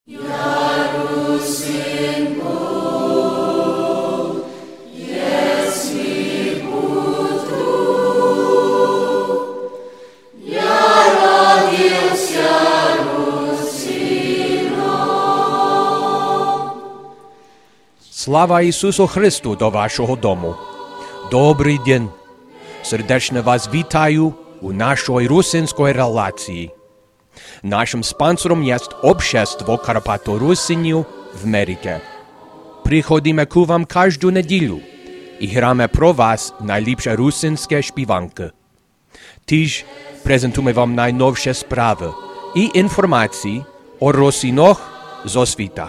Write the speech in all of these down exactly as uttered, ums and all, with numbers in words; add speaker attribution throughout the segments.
Speaker 1: Слава Ісусу Христу до вашого дому! Добрий день! Сердечно вас вітаю у нашій русинській релації. Нашим спонсором є Общество Карпато-Русинів в Америці. Приходимо к вам кожну неділю і граємо про вас найліпші русинські співанки. Тож презентуємо вам найновші справи і інформації о русинах зо світа.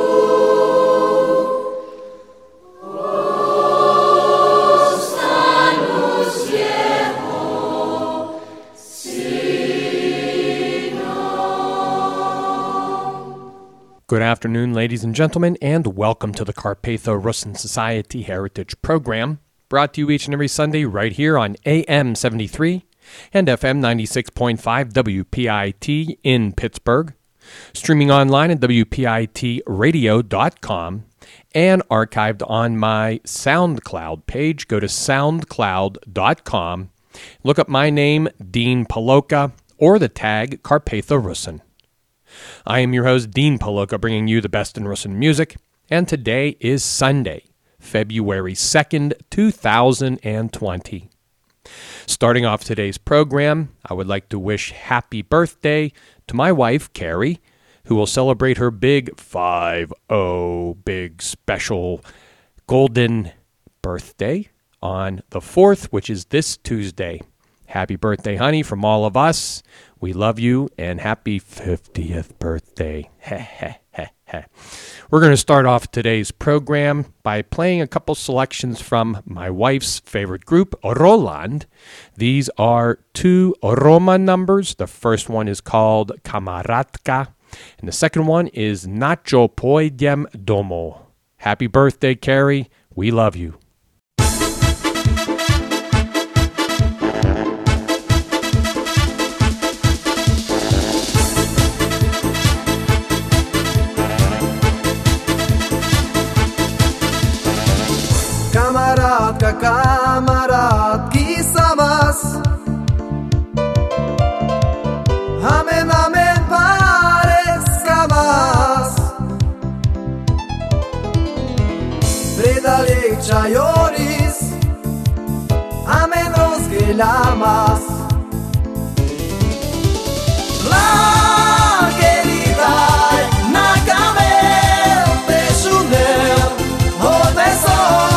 Speaker 1: Good afternoon, ladies and gentlemen, and welcome to the Carpatho-Russin Society Heritage Program, brought to you each and every Sunday right here on A M seventy-three and F M ninety-six point five W P I T in Pittsburgh, streaming online at W P I T radio dot com, and archived on my SoundCloud page. Go to soundcloud dot com, look up my name, Dean Paloka, or the tag Carpatho-Russin. I am your host, Dean Paloka, bringing you the best in Russin music, and today is Sunday, February second, two thousand twenty. Starting off today's program, I would like to wish happy birthday to my wife, Carrie, who will celebrate her big five oh big special golden birthday on the fourth, which is this Tuesday. Happy birthday, honey, from all of us. We love you, and happy fiftieth birthday. We're going to start off today's program by playing a couple selections from my wife's favorite group, Roland. These are two Roma numbers. The first one is called Kamaratka, and the second one is Nacho Poidem Domo. Happy birthday, Carrie. We love you.
Speaker 2: Kamaradka, kamaradki sa vas. Amen, amen, pareska vas. Predalek čajoris. Amen, rozgelamas. La querida, na camel, pesunel, oteso.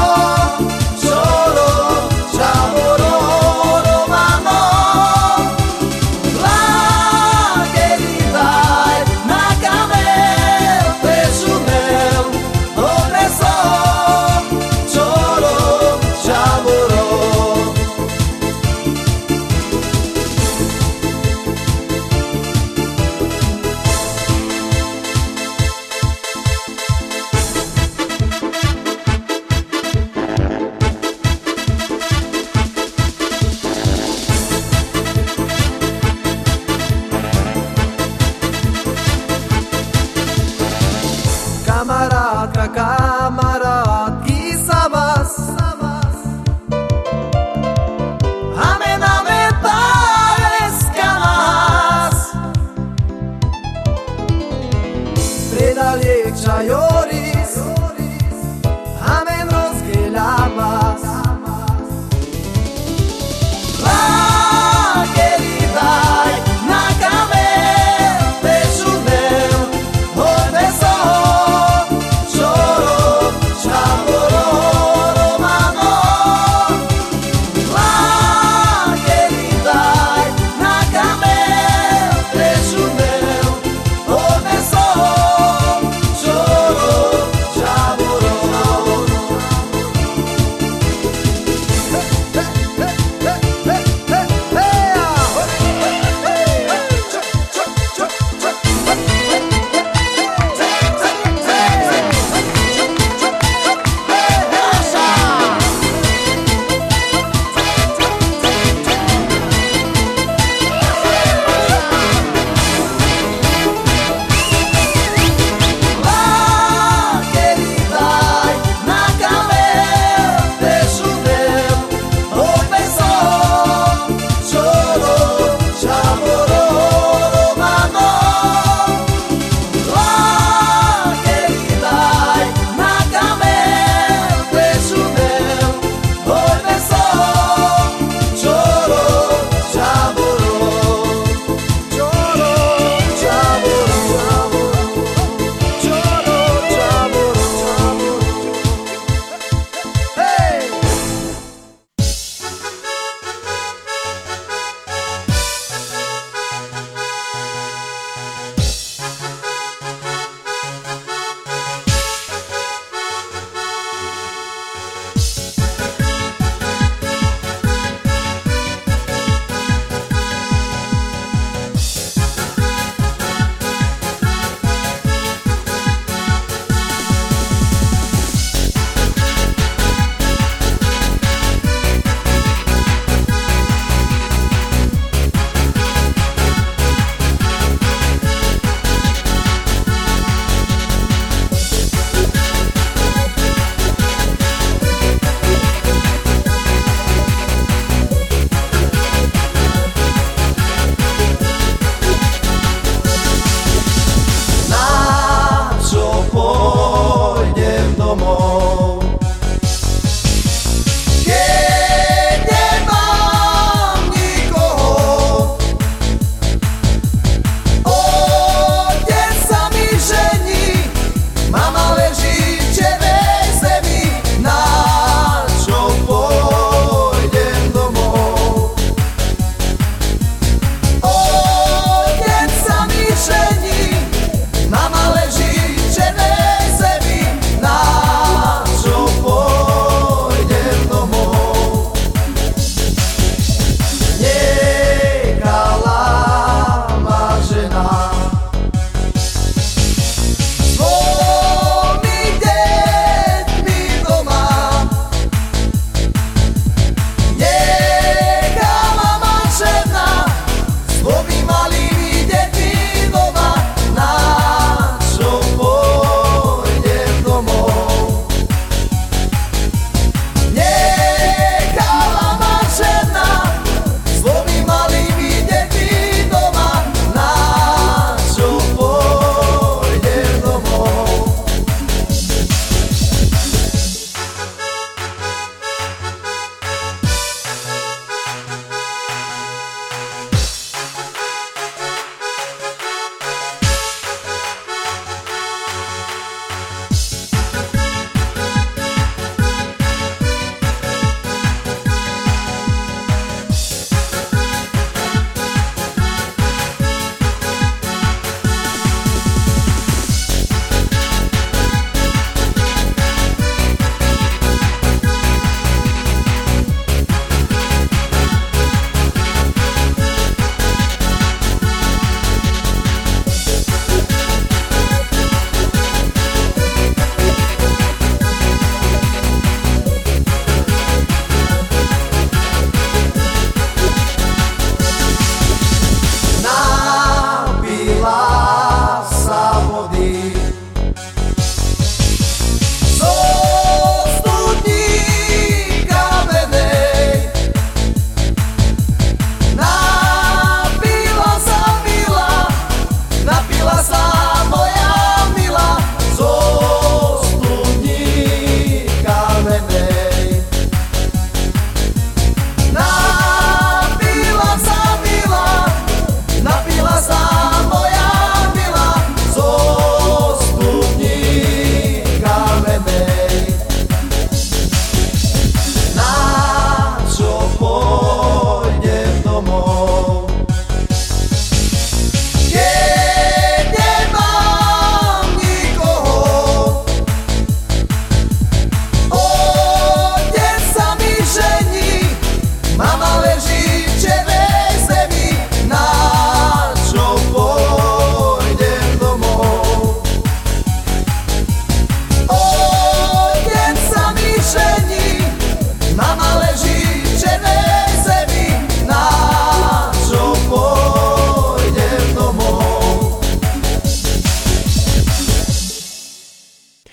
Speaker 2: Kamaradka, kamaradki sa vas. Amen, amen, pareska vas. Predalek čajoris. Amen, rozgelamas. La querida, na camel, pesunel, oteso. Choro,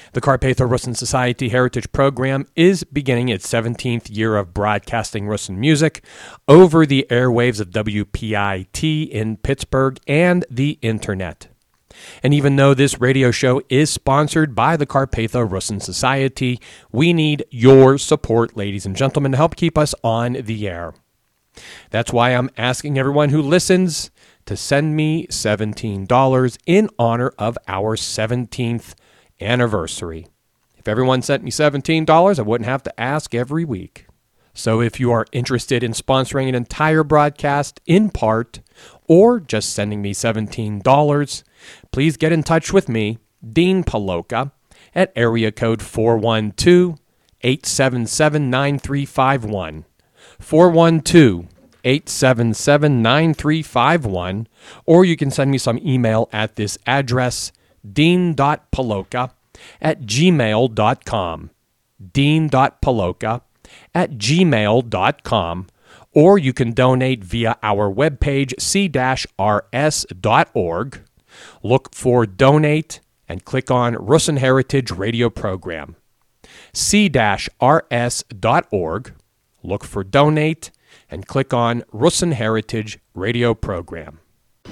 Speaker 1: The Carpatho Russin Society Heritage Program is beginning its seventeenth year of broadcasting Russin music over the airwaves of W P I T in Pittsburgh and the internet. And even though this radio show is sponsored by the Carpatho Russin Society, we need your support, ladies and gentlemen, to help keep us on the air. That's why I'm asking everyone who listens to send me seventeen dollars in honor of our seventeenth anniversary. If everyone sent me seventeen dollars, I wouldn't have to ask every week. So if you are interested in sponsoring an entire broadcast in part, or just sending me seventeen dollars, please get in touch with me, Dean Paloka, at area code four one two, eight seven seven, nine three five one. four one two, eight seven seven, nine three five one, or you can send me some email at this address, dean dot paloka at gmail dot com, dean dot paloka at gmail dot com, or you can donate via our webpage, c r s dot org. Look for Donate and click on Russin Heritage Radio Program. c r s dot org. Look for Donate and click on Russin Heritage Radio Program.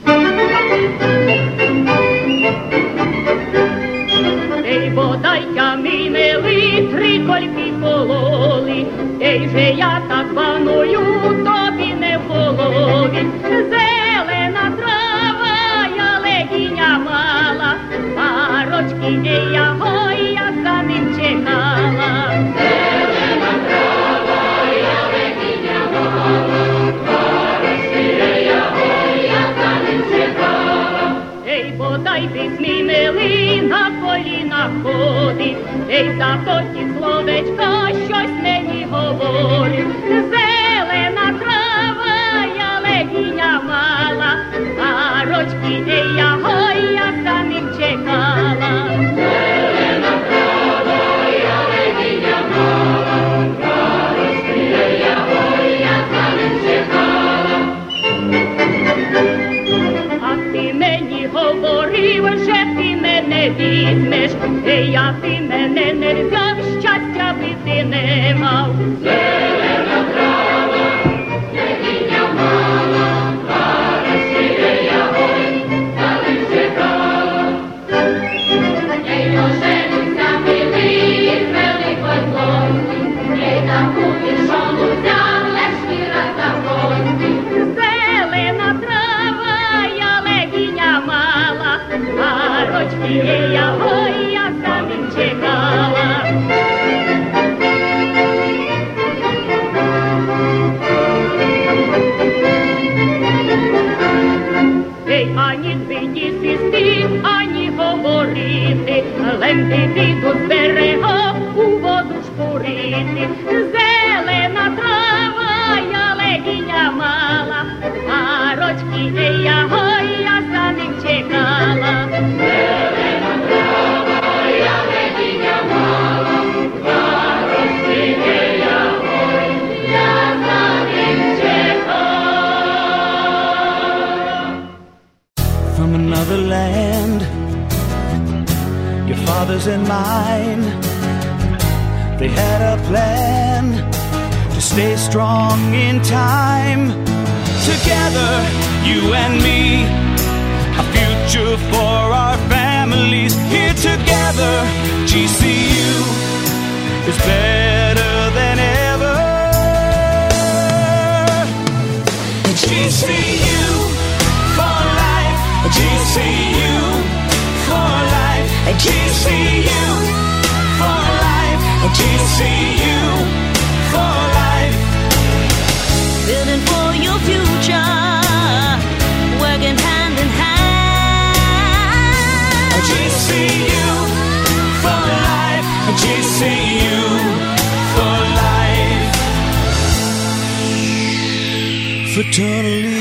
Speaker 3: Ей, бодайка, мій милий, три кольки кололи, ей же я так паную, тобі не в голові. Зелена трава, я легіня мала, парочки, ей, я гой, я за ним чекала. Зелена трава, я легіня мала, парочки, ей, я гой, я за ним чекала. Ей, бодай ти, мій милий, на колінах ходить, ей, за тоді словечка щось мені говорить. Зелена трава, я легіня мала, парочки, ей, я гой, я за ним чекала. Зелена трава, я легіня мала, парочки, ей, я гой, я за ним чекала. А ти мені говорив, що ти мене візьмеш, ей, а ти мене не взяв, щастя би ти не мав. Зелена трава, легіня мала, парочки, ей, я гой, за ним чекала. Ей, оженуся, милий, з великої злості, ей, таку віршону взяв, лиш віра за гості. Зелена трава, я легіня мала, парочки, ей, я гой, я за ним чекала. Ей, ані двині сісти, ані говорити, ленти піду з берега у воду шпурити. Зелена трава, я легіня мала, парочки, ей, я гой, я за ним чекала. Зелена трава, я легіня мала, парочки, ей, я гой, я за ним чекала.
Speaker 2: From another land, your father's and mine, they had a plan to stay strong in time. Together, you and me, a future for our families. Here together, G C U is better than ever. G C U for life, G C U for life, G C U for life, G C U for life.
Speaker 4: Building for your future, working hand in hand.
Speaker 2: G C U for life, G C U for life. Fraternally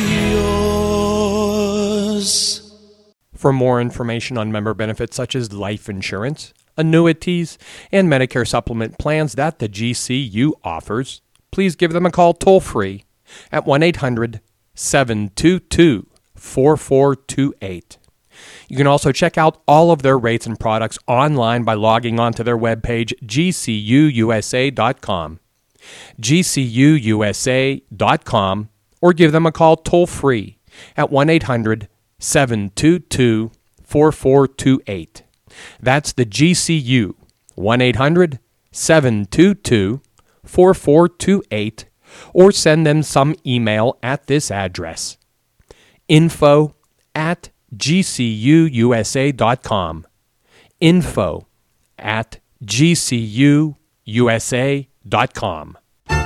Speaker 2: yours.
Speaker 1: For more information on member benefits such as life insurance, annuities, and Medicare supplement plans that the G C U offers, please give them a call toll-free at one eight hundred, seven two two, four four two eight. You can also check out all of their rates and products online by logging on to their webpage, G C U U S A dot com. G C U U S A dot com, or give them a call toll-free at one eight hundred seven two two four four two eight. That's the G C U, one eight hundred seven two two four four two eight, or send them some email at this address, info at G C U U S A dot com, info at G C U U S A dot com.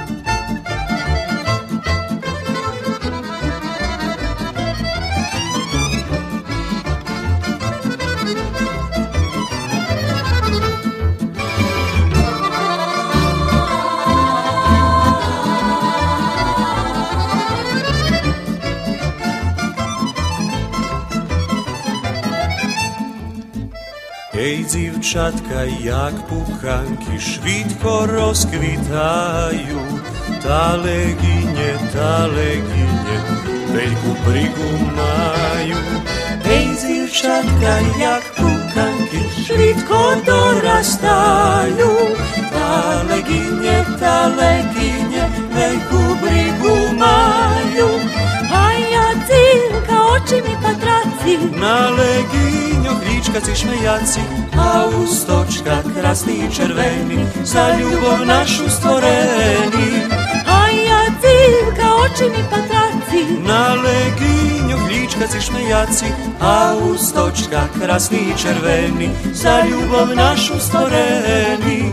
Speaker 5: Ej, dівчатка, як пуханки, швидко розквітають. Та легінє, та легінє, вельку бригу мають. Ей, дівчатка, як пуханки, швидко доростають. Та легінє, та легінє, вельку бригу мають.
Speaker 4: А я цілка очима патраці,
Speaker 5: на легіньо глічка ці шмеяці, а усточка красні і червені, за любов нашу створені.
Speaker 4: а я цілка очима патраці,
Speaker 5: На легіньо глічка ці шмеяці, а усточка красні і червені, за любов нашу створені.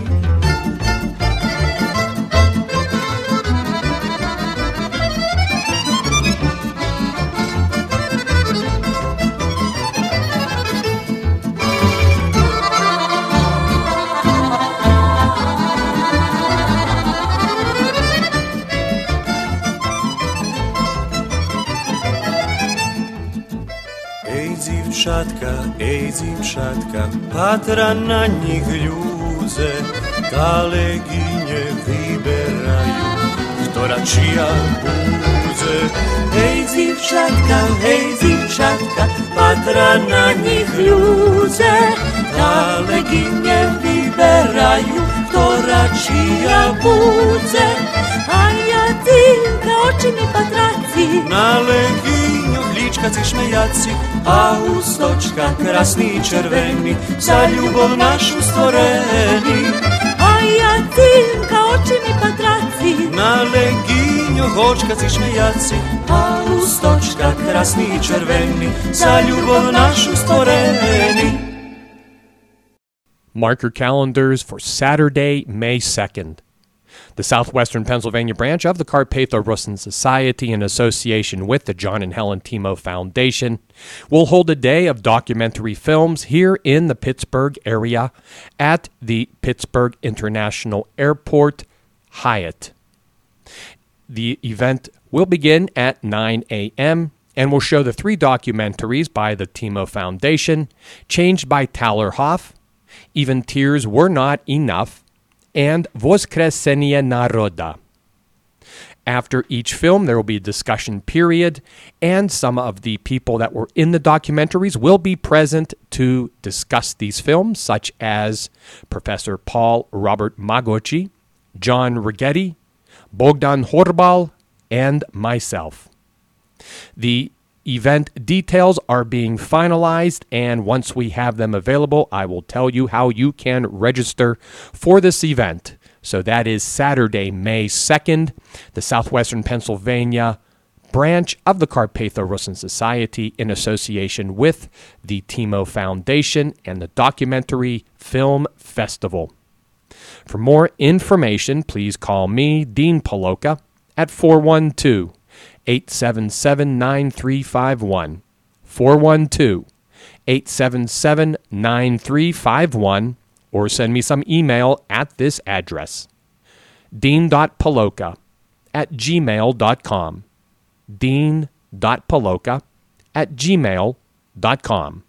Speaker 5: Дівчатка, ей, дівчатка, патра на них глюзе, та легінє вибираю, хто рачія бузе. Ей, дівчатка, ей, дівчатка, патра на них глюзе, та легінє вибираю, хто рачія бузе.
Speaker 4: а я цілка очима патраці,
Speaker 5: На легіньо глічка ці шмеяці, а усточка красні і червені, за любов нашу створені.
Speaker 4: а я цілка очима патраці,
Speaker 5: На легіньо гочка ці шмеяці, а усточка красні і червені, за любов нашу створені.
Speaker 1: Mark your calendars for Saturday, May second. The Southwestern Pennsylvania branch of the Carpatho-Russin Society, in association with the John and Helen Timo Foundation, will hold a day of documentary films here in the Pittsburgh area at the Pittsburgh International Airport Hyatt. The event will begin at nine a.m. and will show the three documentaries by the Timo Foundation, Changed by Talerhoff, Even Tears Were Not Enough, and Voskresenia Naroda. After each film, there will be a discussion period, and some of the people that were in the documentaries will be present to discuss these films, such as Professor Paul Robert Magochi, John Righetti, Bogdan Horbal, and myself. The event details are being finalized, and once we have them available, I will tell you how you can register for this event. So that is Saturday, May second, the Southwestern Pennsylvania branch of the Carpatho-Russin Society, in association with the Timo Foundation and the Documentary Film Festival. For more information, please call me, Dean Paloka, at four one two, eight seven seven, nine three five one, four one two, eight seven seven, nine three five one, or send me some email at this address, dean.paloka at gmail dot com, dean.paloka at gmail dot com.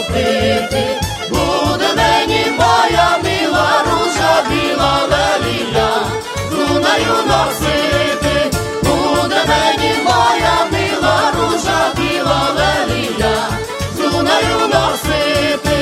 Speaker 6: любити. Буде мені моя мила ружа, біла лелія, з луною носити. Буде мені моя мила ружа, біла лелія, з луною носити.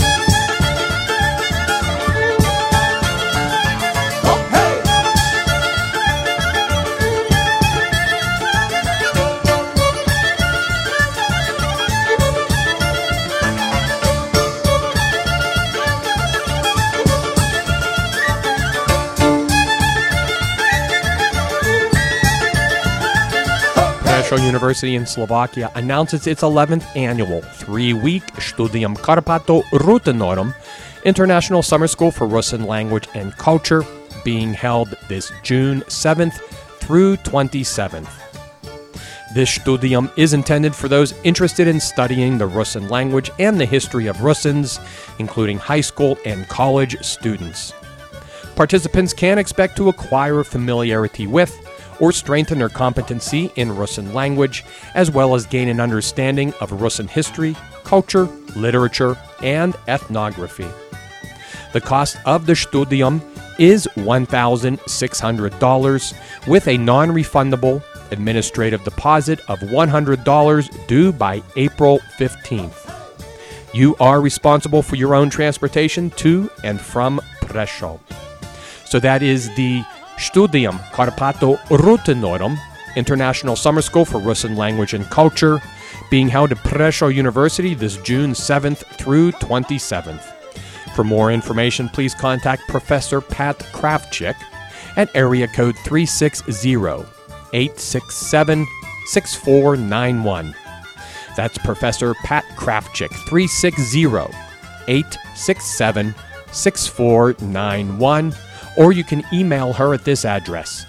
Speaker 1: Prešov University in Slovakia announces its eleventh annual three-week Studium Karpato Rutenorum International Summer School for Russian Language and Culture, being held this June seventh through twenty-seventh. This studium is intended for those interested in studying the Russian language and the history of Russians, including high school and college students. Participants can expect to acquire familiarity with or strengthen their competency in Russian language, as well as gain an understanding of Russian history, culture, literature, and ethnography. The cost of the studium is one thousand six hundred dollars, with a non-refundable administrative deposit of one hundred dollars due by April fifteenth. You are responsible for your own transportation to and from Prešov. So that is the Studium Karpato Rutenorum International Summer School for Russian Language and Culture, being held at Prešov University this June seventh through twenty-seventh. For more information, please contact Professor Pat Kravchik at area code three six zero, eight six seven, six four nine one. That's Professor Pat Kravchik, three six zero, eight six seven, six four nine one. Or you can email her at this address,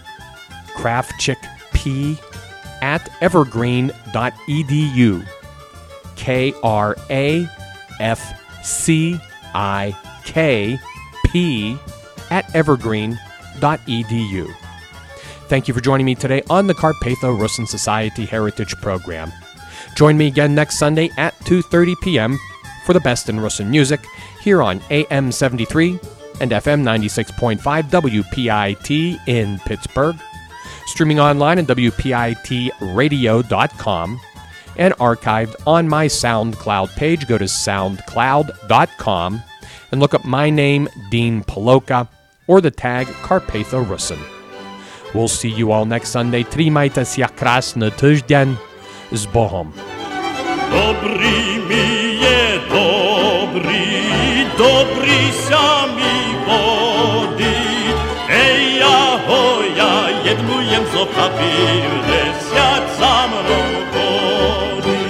Speaker 1: kravchikp at evergreen dot e d u. K R A F C I K P at evergreen dot e d u. Thank you for joining me today on the Carpatho Russian Society Heritage Program. Join me again next Sunday at two thirty p.m. for the best in Russian music here on A M seventy-three and F M ninety-six point five W P I T in Pittsburgh, streaming online at W P I T radio dot com, and archived on my SoundCloud page. Go to soundcloud dot com and look up my name, Dean Paloka, or the tag Carpatho Russian. We'll see you all next Sunday. Trimajte krasny tydzień. Z Bohom.
Speaker 7: Dobry mi je, dobry, dobry sami wody. Ej, ja, ho, ja, jednujem z okabilne, siad za mną wody.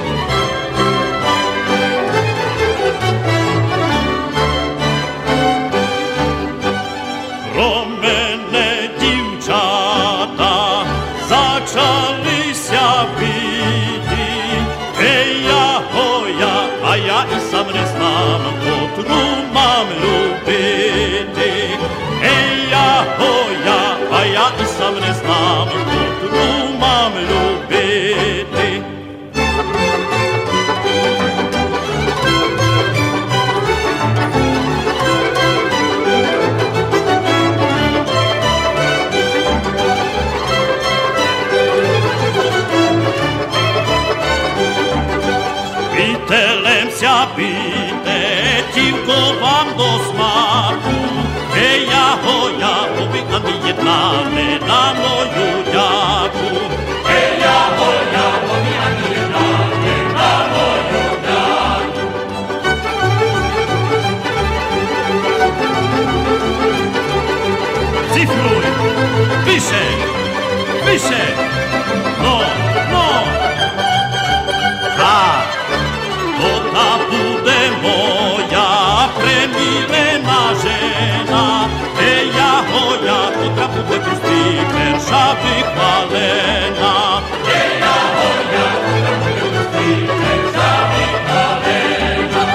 Speaker 7: Pro mene dziewczata zaczęli się bić. Ej, ja, ho, ja, a ja i sam nie znam, kotru mam lubiti. Ej, ja, ho, ja, a ja i sam nie znam, kotru mam lubiti. Bitelem sia bite, tylko wam do smaku. Ej, ja, ho, ja, powieka mi jedna, nie na moju dziaku. Ej, ja, ho, ja, powieka mi jedna, nie na moju dziaku. Cyfruj, piszę, piszę, no, no. Tak. To bude moja premilena žena. Ej, ja, ho, ja, to bude Kristýnerša vychvalena. Ej, ja, ho, ja, to bude Kristýnerša vychvalena.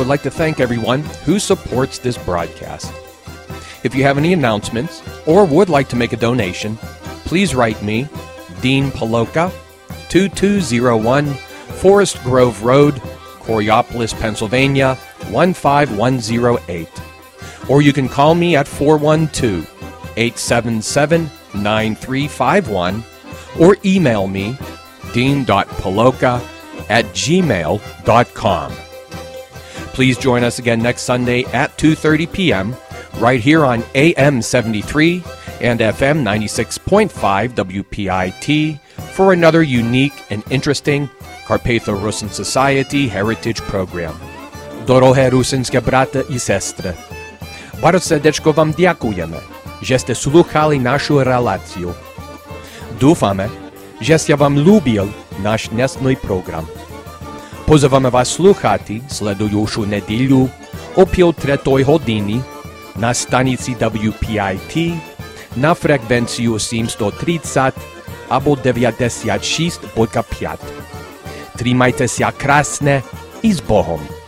Speaker 1: like to thank everyone who supports this broadcast. If you have any announcements or would like to make a donation, please write me, Dean Paloka, two two zero one Forest Grove Road, Coriopolis, Pennsylvania, one five one zero eight. Or you can call me at four one two, eight seven seven, nine three five one or email me, dean.paloka at gmail dot com. Please join us again next Sunday at two thirty p.m. right here on A M seventy-three and F M ninety-six point five W P I T for another unique and interesting Carpatho-Rusyn Society Heritage Program. Dorohe rusynske brata i sestre, bardzo serdeczko wam dziękujemy, żeście słuchali naszą relację. Dúfame, že ste vám ľúbil náš dnesný program. Pozývame vás slúchať sledujúcu nedeľu o pol tretej hodiny na stanici W P I T na frekvenciu sedemsto tridsať alebo deväťdesiatšesť bodka päť. Trímajte sa krásne i s Bohom.